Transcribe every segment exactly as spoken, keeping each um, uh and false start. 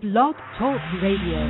Blog Talk Radio.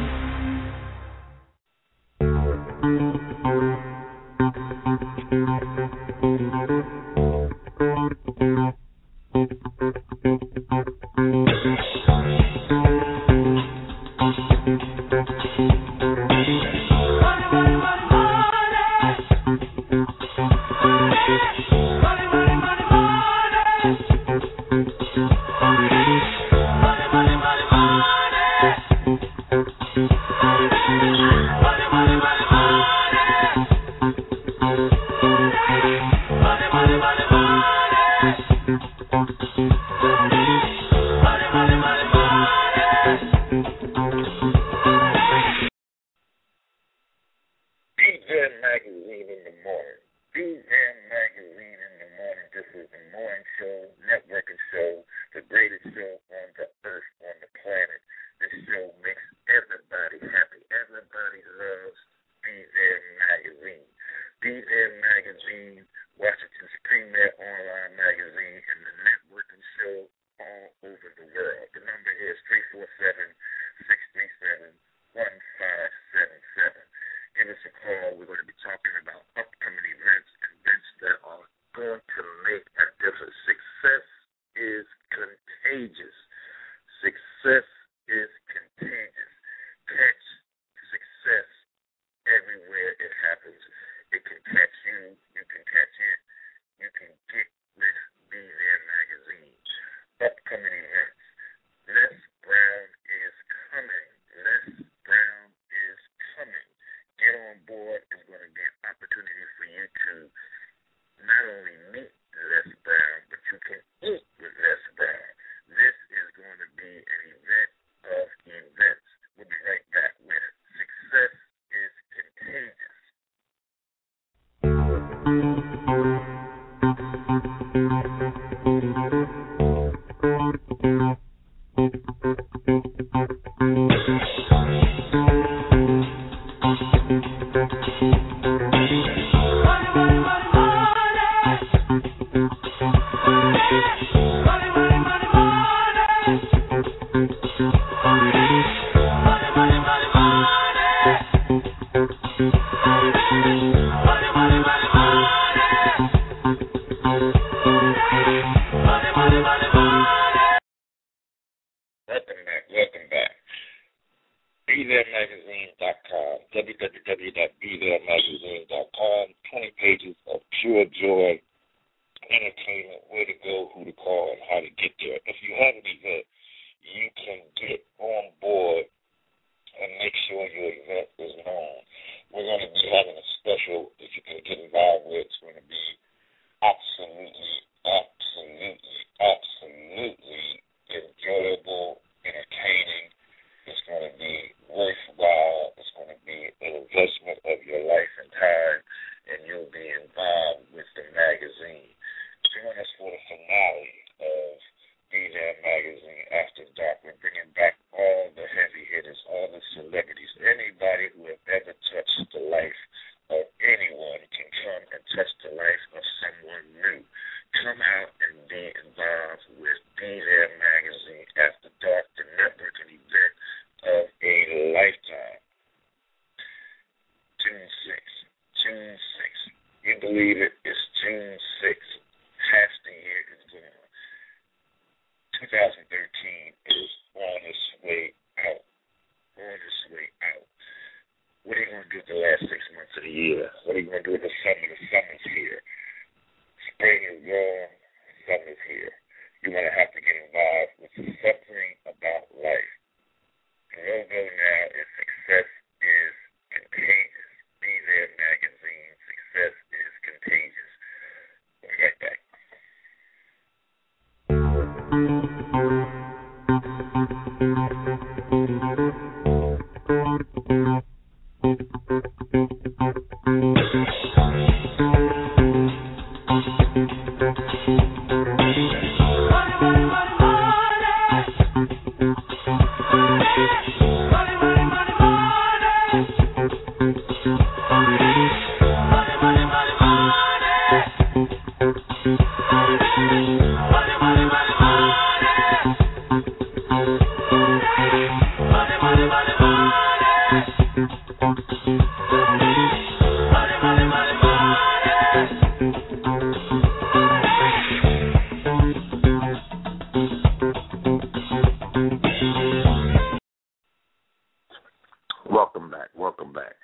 Money, money, money. Welcome back. Welcome back.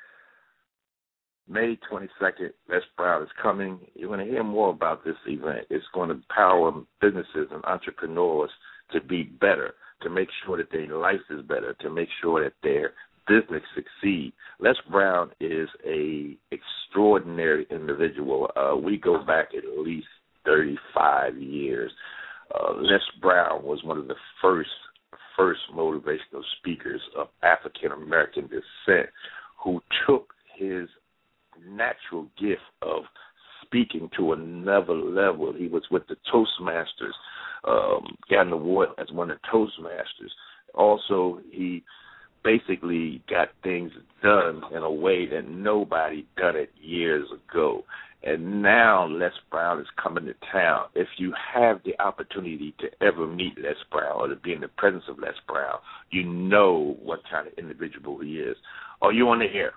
May twenty-second, Les Brown is coming. You're going to hear more about this event. It's going to empower businesses and entrepreneurs to be better, to make sure that their life is better, to make sure that their business succeed. Les Brown is a extraordinary individual. Uh, we go back at least thirty-five years. Uh, Les Brown was one of the first first motivational speakers of African American descent who took his natural gift of speaking to another level. He was with the Toastmasters, um, got an award as one of the Toastmasters. Also, he basically got things done in a way that nobody done it years ago. And now Les Brown is coming to town. If you have the opportunity to ever meet Les Brown or to be in the presence of Les Brown, you know what kind of individual he is. Are you on the air?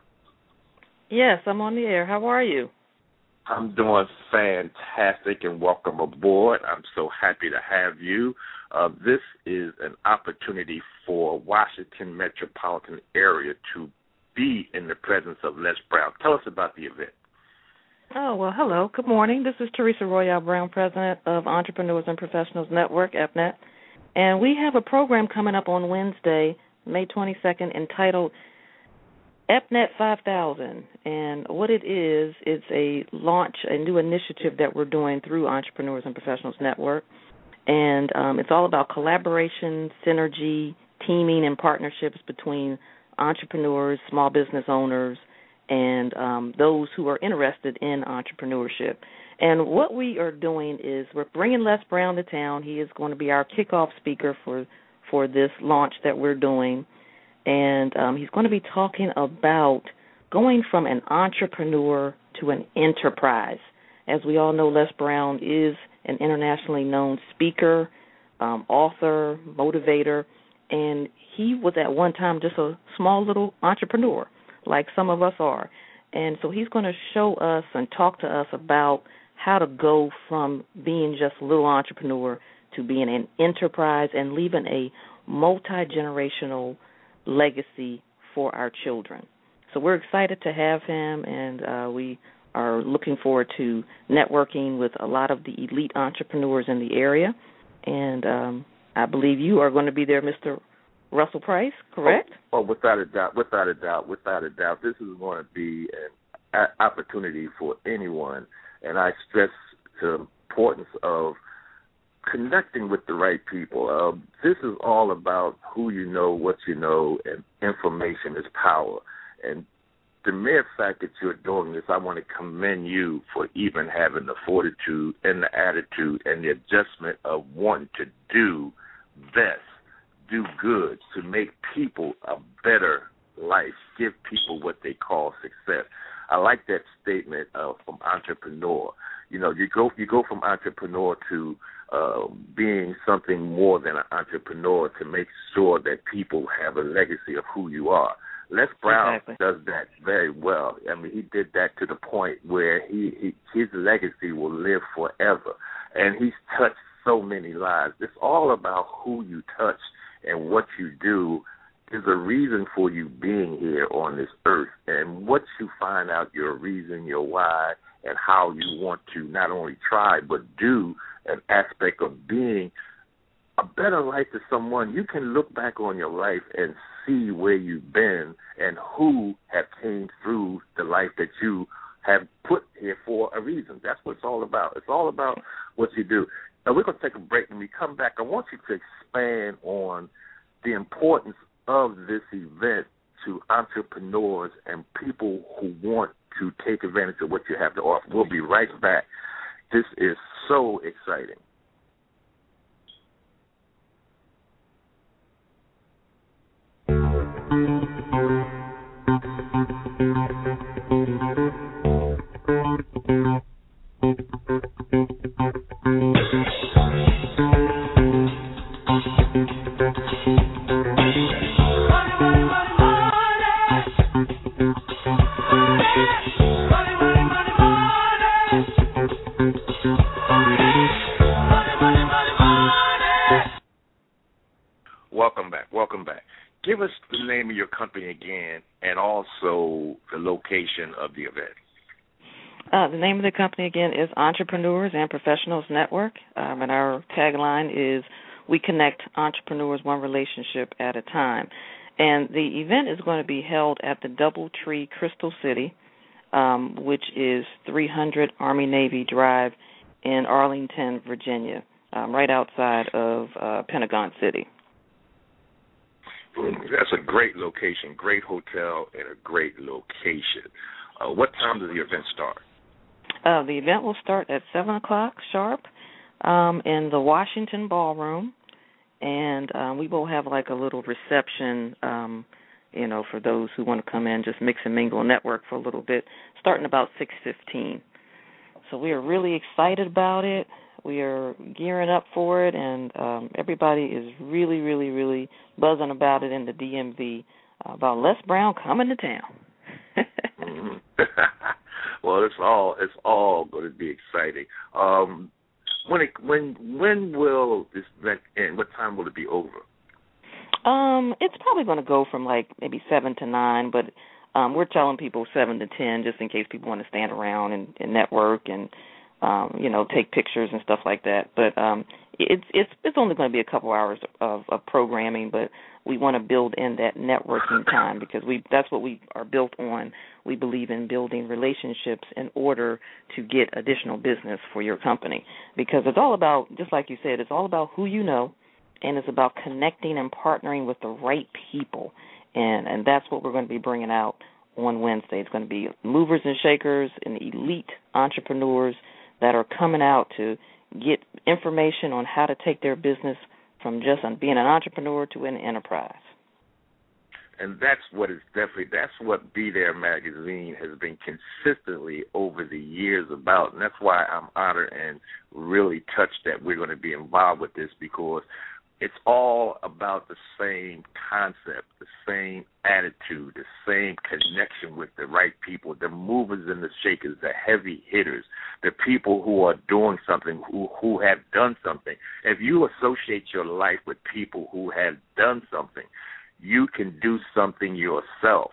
Yes, I'm on the air. How are you? I'm doing fantastic, and welcome aboard. I'm so happy to have you. Uh, this is an opportunity for Washington metropolitan area to be in the presence of Les Brown. Tell us about the event. Oh, well, hello. Good morning. This is Teresa Royale Brown, president of Entrepreneurs and Professionals Network, E P N E T. And we have a program coming up on Wednesday, May twenty-second, entitled E P N E T five thousand. And what it is, it's a launch, a new initiative that we're doing through Entrepreneurs and Professionals Network. And um, it's all about collaboration, synergy, teaming, and partnerships between entrepreneurs, small business owners, and um, those who are interested in entrepreneurship. And what we are doing is we're bringing Les Brown to town. He is going to be our kickoff speaker for, for this launch that we're doing. And um, he's going to be talking about going from an entrepreneur to an enterprise. As we all know, Les Brown is an internationally known speaker, um, author, motivator, and he was at one time just a small little entrepreneur, like some of us are. And so he's going to show us and talk to us about how to go from being just a little entrepreneur to being an enterprise and leaving a multi-generational legacy for our children. So we're excited to have him, and uh, we are looking forward to networking with a lot of the elite entrepreneurs in the area. And um, I believe you are going to be there, Mister Russell Price, correct? Oh, oh, without a doubt, without a doubt, without a doubt. This is going to be an a- opportunity for anyone, and I stress the importance of connecting with the right people. Uh, this is all about who you know, what you know, and information is power. And the mere fact that you're doing this, I want to commend you for even having the fortitude and the attitude and the adjustment of wanting to do best, do good, to make people a better life, give people what they call success. I like that statement uh, from entrepreneur. You know, you go you go from entrepreneur to uh, being something more than an entrepreneur to make sure that people have a legacy of who you are. Les Brown exactly. does that very well. I mean, he did that to the point where he, he his legacy will live forever, and he's touched so many lives. It's all about who you touch and what you do. Is a reason for you being here on this earth, and once you find out your reason, your why, and how you want to not only try but do an aspect of being a better life to someone, you can look back on your life and see where you've been and who have came through the life that you have put here for a reason. That's what it's all about. It's all about what you do. Now, we're going to take a break. When we come back, I want you to expand on the importance of this event to entrepreneurs and people who want to take advantage of what you have to offer. We'll be right back. This is so exciting. Welcome back. Give us the name of your company again and also the location of the event. Uh, the name of the company, again, is Entrepreneurs and Professionals Network, um, and our tagline is We Connect Entrepreneurs One Relationship at a Time. And the event is going to be held at the Doubletree Crystal City, um, which is three hundred Army Navy Drive in Arlington, Virginia, um, right outside of uh, Pentagon City. That's a great location, great hotel, and a great location. Uh, what time does the event start? Uh, the event will start at seven o'clock sharp um, in the Washington Ballroom, and um, we will have like a little reception, um, you know, for those who want to come in, just mix and mingle and network for a little bit, starting about six fifteen. So we are really excited about it. We are gearing up for it, and um, everybody is really, really, really buzzing about it in the D M V uh, about Les Brown coming to town. mm-hmm. Well, it's all it's all going to be exciting. Um, when it, when when will this event end? What time will it be over? Um, it's probably going to go from like maybe seven to nine, but um, we're telling people seven to ten just in case people want to stand around and, and network and. Um, you know, take pictures and stuff like that. But um, it's it's it's only going to be a couple hours of, of programming, but we want to build in that networking time because we that's what we are built on. We believe in building relationships in order to get additional business for your company because it's all about, just like you said, it's all about who you know, and it's about connecting and partnering with the right people, and and that's what we're going to be bringing out on Wednesday. It's going to be movers and shakers and elite entrepreneurs that are coming out to get information on how to take their business from just being an entrepreneur to an enterprise. And that's what is definitely, that's what Be There Magazine has been consistently over the years about. And that's why I'm honored and really touched that we're going to be involved with this because it's all about the same concept, the same attitude, the same connection with the right people, the movers and the shakers, the heavy hitters, the people who are doing something, who, who have done something. If you associate your life with people who have done something, you can do something yourself.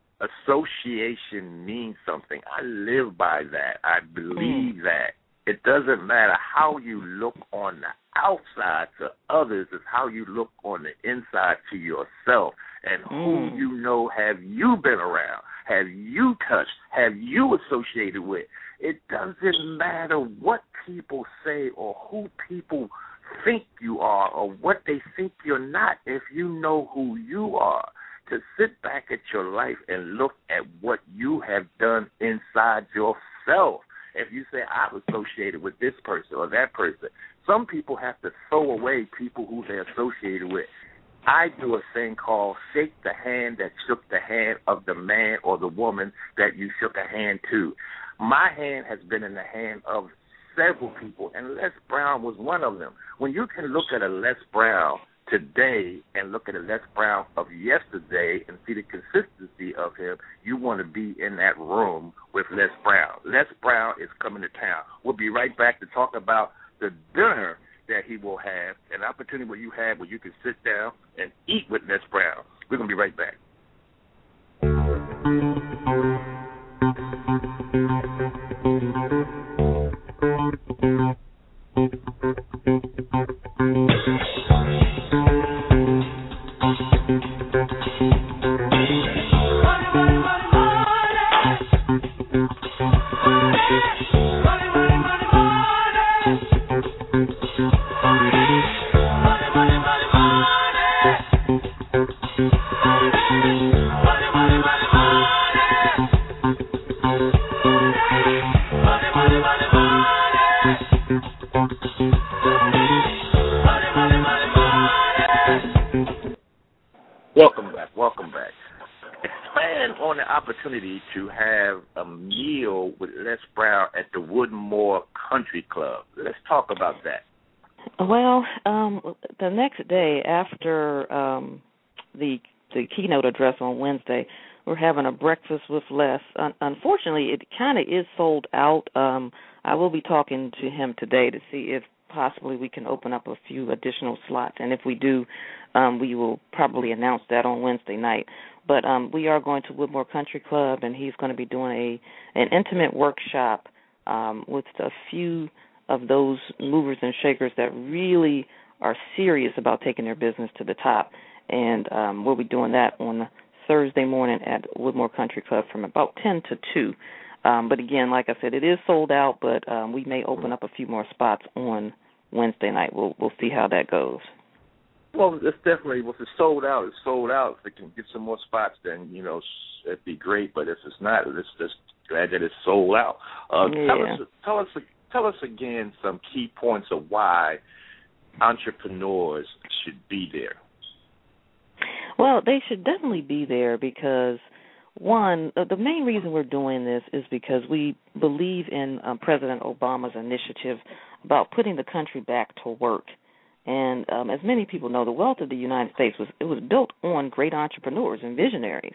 Association means something. I live by that. I believe mm. that. It doesn't matter how you look on the outside to others, it's how you look on the inside to yourself. And mm. who you know have you been around, have you touched, have you associated with. It doesn't matter what people say or who people think you are or what they think you're not if you know who you are. To sit back at your life and look at what you have done inside yourself. If you say, I'm associated with this person or that person, some people have to throw away people who they're associated with. I do a thing called shake the hand that shook the hand of the man or the woman that you shook a hand to. My hand has been in the hand of several people, and Les Brown was one of them. When you can look at a Les Brown today and look at a Les Brown of yesterday and see the consistency of him, you want to be in that room with Les Brown. Les Brown is coming to town. We'll be right back to talk about the dinner that he will have, an opportunity where you have where you can sit down and eat with Les Brown. We're going to be right back. Welcome back, welcome back. Expand on the opportunity to have a meal with Les Brown at the Woodmore Country Club. Let's talk about that. Well, um, the next day after um, the the keynote address on Wednesday, we're having a breakfast with Les. Un- unfortunately, it kind of is sold out. Um, I will be talking to him today to see if possibly we can open up a few additional slots. And if we do, um, we will probably announce that on Wednesday night. But um, we are going to Woodmore Country Club, and he's going to be doing a an intimate workshop um, with a few of those movers and shakers that really are serious about taking their business to the top. And um, we'll be doing that on Thursday morning at Woodmore Country Club from about ten to two. Um, but again, like I said, it is sold out, but um, we may open up a few more spots on Wednesday night. We'll we'll see how that goes. Well, it's definitely, well, if it's sold out, it's sold out. If it can get some more spots, then, you know, it'd be great. But if it's not, it's just glad that it's sold out. Uh, yeah. Tell us, tell us, tell us again some key points of why entrepreneurs should be there. Well, they should definitely be there because, one, the main reason we're doing this is because we believe in um, President Obama's initiative about putting the country back to work. And um, as many people know, the wealth of the United States was it was built on great entrepreneurs and visionaries.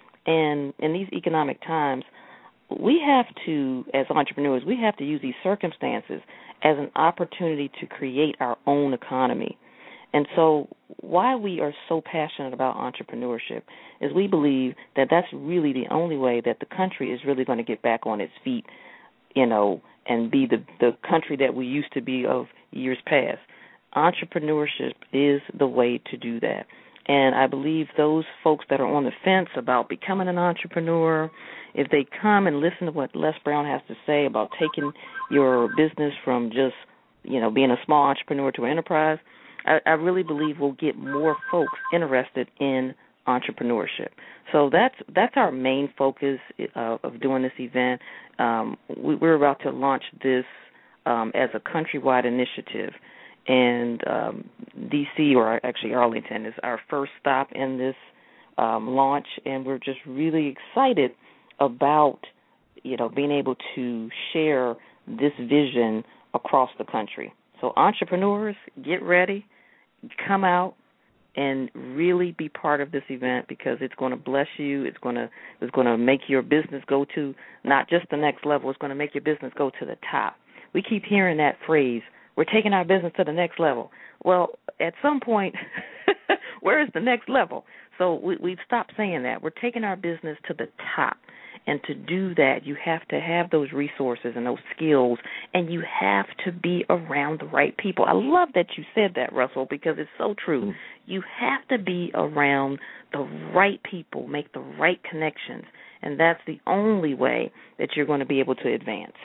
And in these economic times, we have to, as entrepreneurs, we have to use these circumstances as an opportunity to create our own economy. And so why we are so passionate about entrepreneurship is we believe that that's really the only way that the country is really going to get back on its feet, you know, and be the, the country that we used to be of years past. Entrepreneurship is the way to do that. And I believe those folks that are on the fence about becoming an entrepreneur, if they come and listen to what Les Brown has to say about taking your business from just, you know, being a small entrepreneur to an enterprise, I, I really believe we'll get more folks interested in entrepreneurship. So that's that's our main focus uh, of doing this event. Um, we, we're about to launch this um, as a countrywide initiative. And um, D C, or actually Arlington, is our first stop in this um, launch, and we're just really excited about, you know, being able to share this vision across the country. So entrepreneurs, get ready, come out, and really be part of this event because it's going to bless you. It's going to it's going to make your business go to not just the next level. It's going to make your business go to the top. We keep hearing that phrase. We're taking our business to the next level. Well, at some point, where is the next level? So we, we've stopped saying that. We're taking our business to the top. And to do that, you have to have those resources and those skills, and you have to be around the right people. I love that you said that, Russell, because it's so true. You have to be around the right people, make the right connections, and that's the only way that you're going to be able to advance.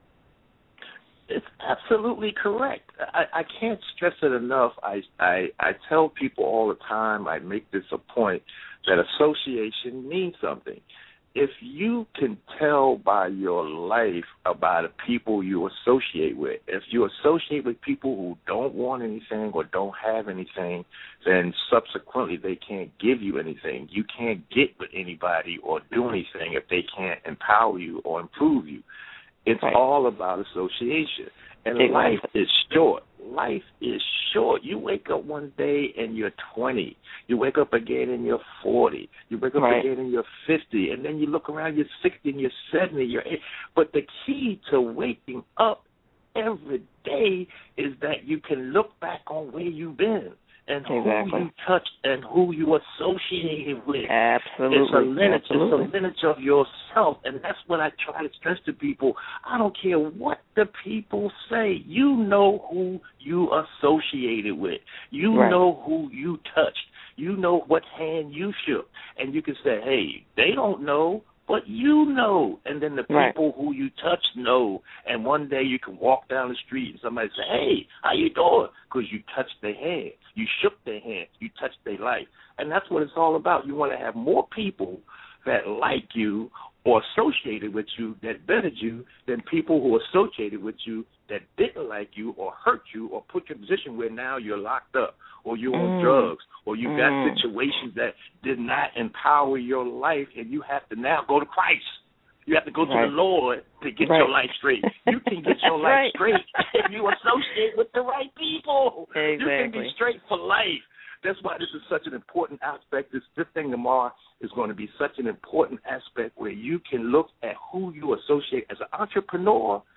It's absolutely correct. I, I can't stress it enough. I, I I tell people all the time, I make this a point, that association means something. If you can tell by your life about the people you associate with, if you associate with people who don't want anything or don't have anything, then subsequently they can't give you anything. You can't get with anybody or do anything if they can't empower you or improve you. It's right. all about association. And exactly. life is short. Life is short. You wake up one day and you're twenty. You wake up again and you're forty. You wake up right. again and you're fifty. And then you look around, you're sixty and you're seventy. You're eighty. But the key to waking up every day is that you can look back on where you've been. And exactly. who you touched and who you associated with. Absolutely. It's a lineage, Absolutely. It's a lineage of yourself, and that's what I try to stress to people. I don't care what the people say. You know who you associated with. You right. know who you touched. You know what hand you shook. And you can say, hey, they don't know, but you know. And then the people right. who you touch know. And one day you can walk down the street and somebody say, hey, how you doing? Because you touched their hand. You shook their hand. You touched their life. And that's what it's all about. You want to have more people that like you or associated with you that bettered you than people who associated with you that didn't like you or hurt you or put you in a position where now you're locked up or you're mm. on drugs or you mm. got situations that did not empower your life and you have to now go to Christ. You have to go right. to the Lord to get right. your life straight. You can get your life right. straight if you associate with the right people. Exactly. You can be straight for life. That's why this is such an important aspect. This, this thing tomorrow is going to be such an important aspect where you can look at who you associate. As an entrepreneur,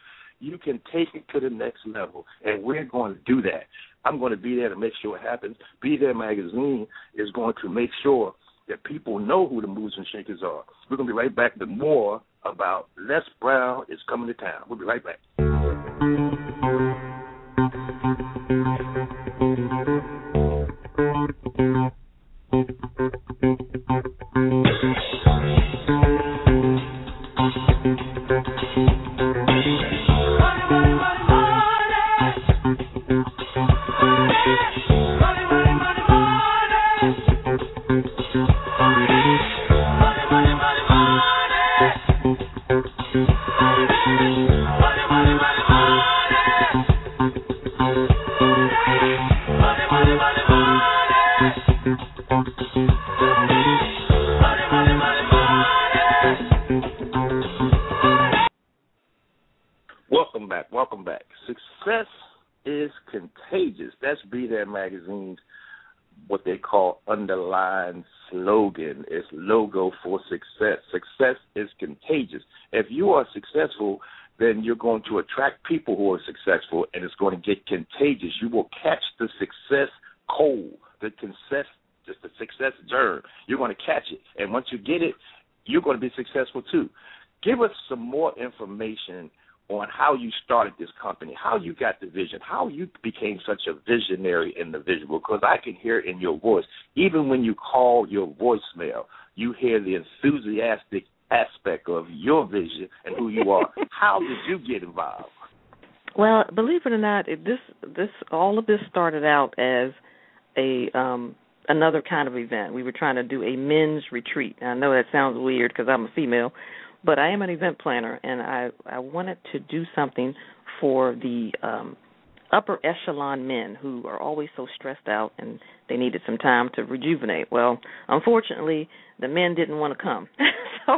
you can take it to the next level, and we're going to do that. I'm going to be there to make sure it happens. Be There Magazine is going to make sure that people know who the movers and shakers are. We're going to be right back with more about Les Brown is Coming to Town. We'll be right back. Welcome back. Welcome back. Success is contagious. That's Be There Magazine's what they call underlined slogan. It's logo for success. Success is contagious. If you are successful, then you're going to attract people who are successful, and it's going to get contagious. You will catch the success cold, the success, just the success germ. You're going to catch it, and once you get it, you're going to be successful too. Give us some more information on how you started this company, how you got the vision, how you became such a visionary individual, because I can hear in your voice, even when you call your voicemail, you hear the enthusiastic aspect of your vision and who you are. How did you get involved? Well, believe it or not, it, this this all of this started out as a um, another kind of event. We were trying to do a men's retreat. I know that sounds weird because I'm a female, but I am an event planner, and I, I wanted to do something for the um, upper echelon men who are always so stressed out, and they needed some time to rejuvenate. Well, unfortunately, the men didn't want to come. so,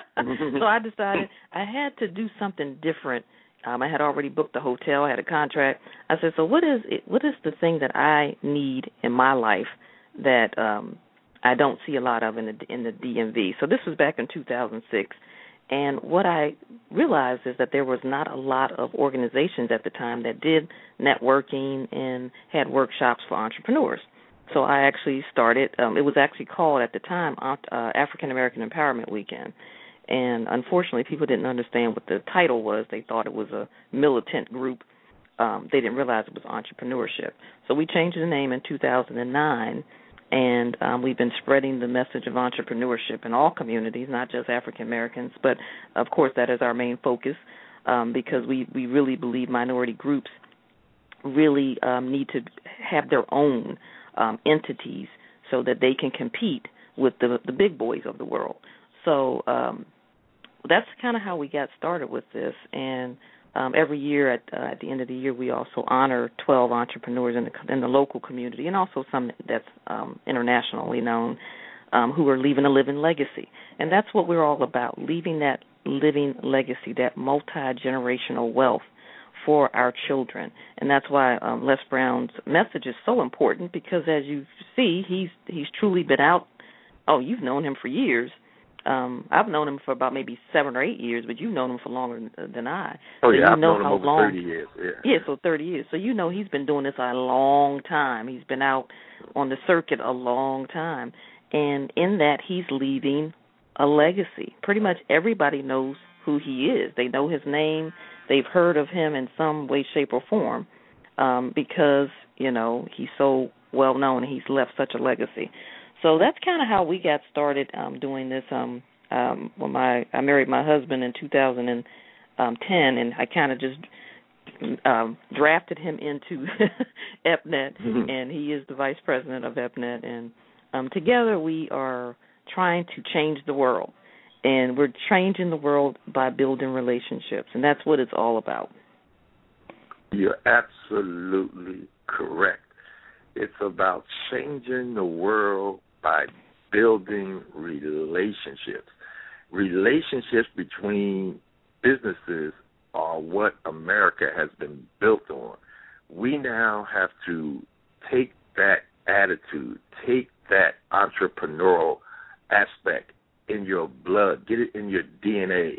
so I decided I had to do something different. Um, I had already booked the hotel. I had a contract. I said, so what is it, what is the thing that I need in my life that um, I don't see a lot of in the in the D M V? So this was back in two thousand six. And what I realized is that there was not a lot of organizations at the time that did networking and had workshops for entrepreneurs. So I actually started, um, it was actually called at the time uh, African American Empowerment Weekend. And unfortunately, people didn't understand what the title was. They thought it was a militant group. Um, they didn't realize it was entrepreneurship. So we changed the name in two thousand nine. And um, we've been spreading the message of entrepreneurship in all communities, not just African Americans, but of course that is our main focus um, because we, we really believe minority groups really um, need to have their own um, entities so that they can compete with the, the big boys of the world. So um, that's kind of how we got started with this. And Um, every year at, uh, at the end of the year, we also honor twelve entrepreneurs in the in the local community and also some that's um, internationally known um, who are leaving a living legacy. And that's what we're all about, leaving that living legacy, that multi-generational wealth for our children. And that's why um, Les Brown's message is so important because, as you see, he's he's truly been out. Oh, you've known him for years. Um, I've known him for about maybe seven or eight years, but you've known him for longer than I. Oh, yeah, so you I've know known him how over long, thirty years. Yeah. yeah, so thirty years. So you know he's been doing this a long time. He's been out on the circuit a long time. And in that, he's leaving a legacy. Pretty much everybody knows who he is. They know his name. They've heard of him in some way, shape, or form um, because, you know, he's so well known and he's left such a legacy. So that's kind of how we got started um, doing this. Um, um, when my I married my husband in two thousand ten, and I kind of just um, drafted him into E P N E T, mm-hmm. and he is the vice president of E P N E T. And um, together we are trying to change the world, and we're changing the world by building relationships, and that's what it's all about. You're absolutely correct. It's about changing the world by building relationships. Relationships between businesses are what America has been built on. We now have to take that attitude, take that entrepreneurial aspect in your blood, get it in your D N A,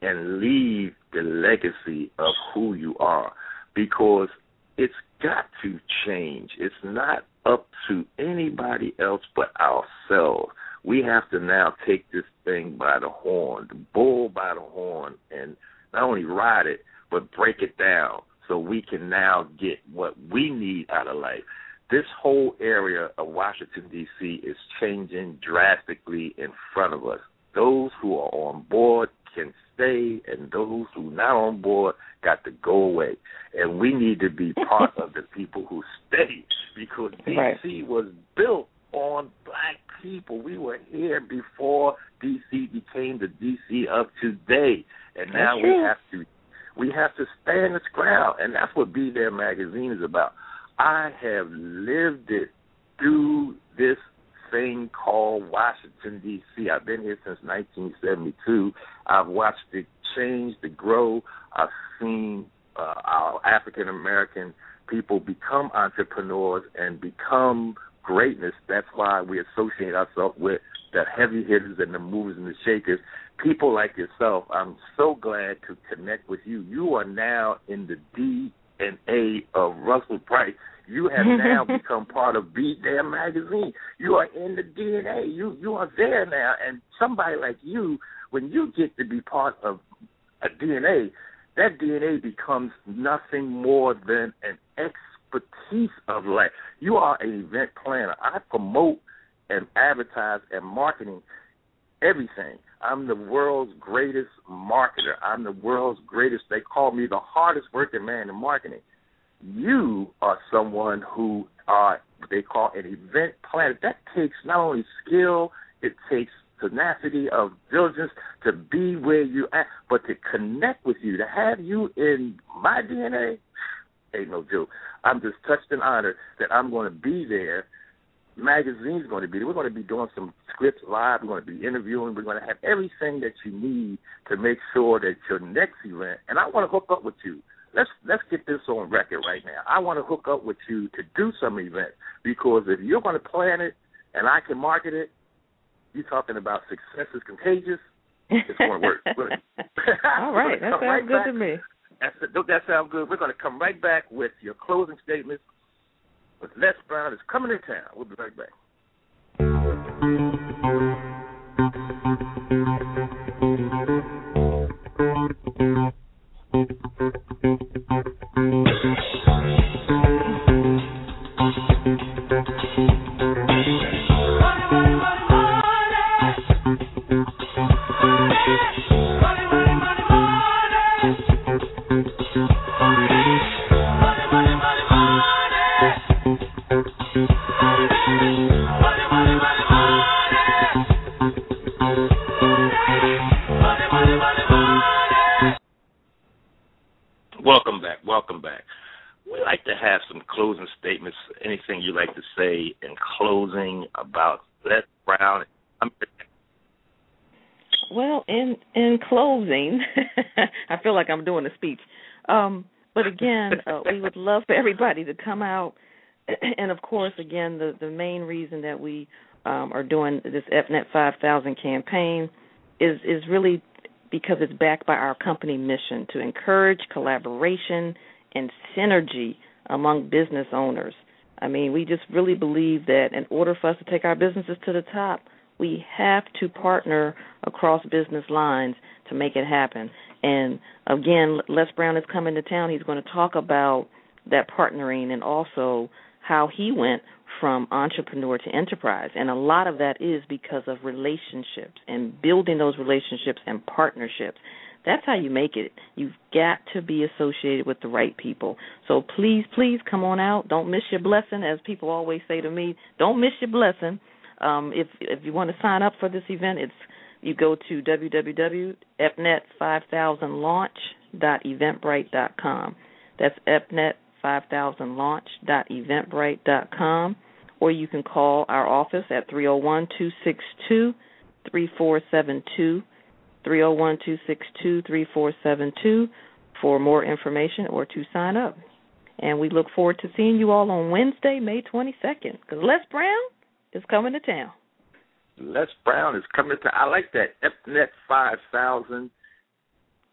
and leave the legacy of who you are, because it's got to change. It's not up to anybody else but ourselves. We have to now take this thing by the horn, the bull by the horn, and not only ride it, but break it down so we can now get what we need out of life. This whole area of Washington, D C is changing drastically in front of us. Those who are on board can stay, and those who are not on board got to go away. And we need to be part of the people who stay, because D C right. was built on black people. We were here before D C became the D C of today, and now we have to we have to stand its ground, and that's what Be There Magazine is about. I have lived it through this thing called Washington, D C I've been here since nineteen seventy-two. I've watched it change, to grow. I've seen uh, our African-American people become entrepreneurs and become greatness. That's why we associate ourselves with the heavy hitters and the movers and the shakers. People like yourself, I'm so glad to connect with you. You are now in the D N A of Russell Price. You have now become part of Be There Magazine. You are in the D N A. You you are there now. And somebody like you, when you get to be part of a D N A, that D N A becomes nothing more than an expertise of life. You are an event planner. I promote and advertise and marketing everything. I'm the world's greatest marketer. I'm the world's greatest. They call me the hardest working man in marketing. You are someone who are, they call an event planner. That takes not only skill, it takes tenacity of diligence to be where you at, but to connect with you, to have you in my D N A, ain't no joke. I'm just touched and honored that I'm going to be there. Magazine's going to be there. We're going to be doing some scripts live. We're going to be interviewing. We're going to have everything that you need to make sure that your next event, and I want to hook up with you. Let's let's get this on record right now. I want to hook up with you to do some events, because if you're going to plan it and I can market it, you're talking about success is contagious. It's going to work. All right. That sounds right good back. to me. That's, that sounds good. We're going to come right back with your closing statements with Les Brown is coming to town. We'll be right back. Welcome back. Welcome back. We like to have some closing statements. Anything you like to say in closing about Les Brown? Well, in in closing, I feel like I'm doing a speech. Um, but again, uh, we would love for everybody to come out. And, of course, again, the, the main reason that we um, are doing this F Net five thousand campaign is, is really because it's backed by our company mission to encourage collaboration and synergy among business owners. I mean, we just really believe that in order for us to take our businesses to the top, we have to partner across business lines to make it happen. And, again, Les Brown is coming to town. He's going to talk about that partnering and also how he went from entrepreneur to enterprise. And a lot of that is because of relationships and building those relationships and partnerships. That's how you make it. You've got to be associated with the right people. So please, please come on out. Don't miss your blessing. As people always say to me, don't miss your blessing. Um, if if you want to sign up for this event, it's you go to w w w dot f net five thousand launch dot eventbrite dot com. That's f net five thousand launch dot eventbrite dot com, or you can call our office at three oh one, two six two, three four seven two, three oh one, two six two, three four seven two for more information or to sign up. And we look forward to seeing you all on Wednesday, May twenty-second, because Les Brown is coming to town. Les Brown is coming to town. I like that, F Net five thousand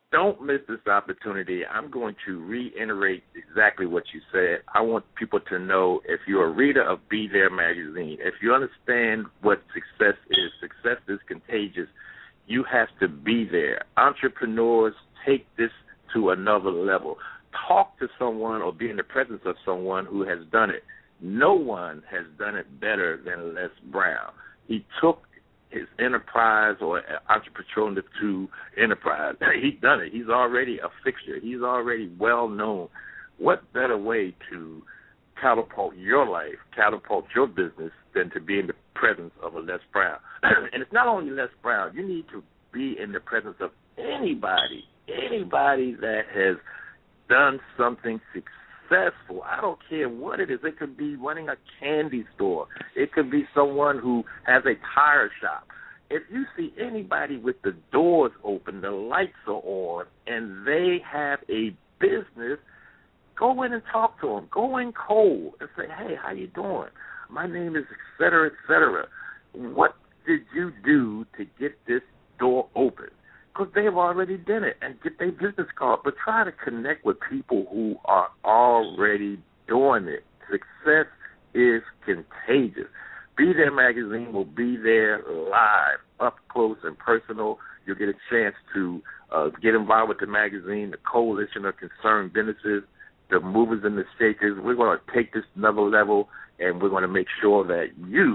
don't miss this opportunity. I'm going to reiterate exactly what you said. I want people to know, if you're a reader of Be There magazine, if you understand what success is, success is contagious, you have to be there. Entrepreneurs, take this to another level. Talk to someone or be in the presence of someone who has done it. No one has done it better than Les Brown. He took his enterprise or entrepreneur to enterprise. He's done it. He's already a fixture. He's already well known. What better way to catapult your life, catapult your business, than to be in the presence of a Les Brown? And it's not only Les Brown. You need to be in the presence of anybody, anybody that has done something successful. I don't care what it is. It could be running a candy store. It could be someone who has a tire shop. If you see anybody with the doors open, the lights are on, and they have a business, go in and talk to them. Go in cold and say, hey, how you doing? My name is et cetera, et cetera. What did you do to get this door open? Because they've already done it, and get their business card. But try to connect with people who are already doing it. Success is contagious. Be There magazine will be there live, up close and personal. You'll get a chance to uh, get involved with the magazine, the Coalition of Concerned Businesses, the movers and the shakers. We're going to take this to another level, and we're going to make sure that you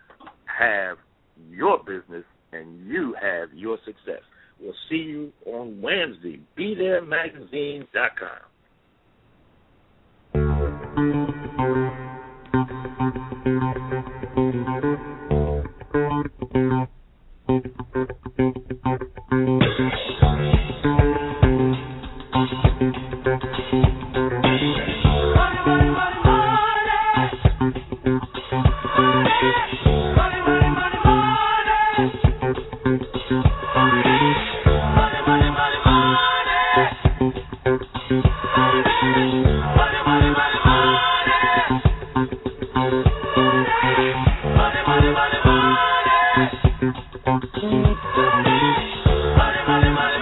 have your business and you have your success. We'll see you on Wednesday. Be There Magazine dot com. Money, money, money.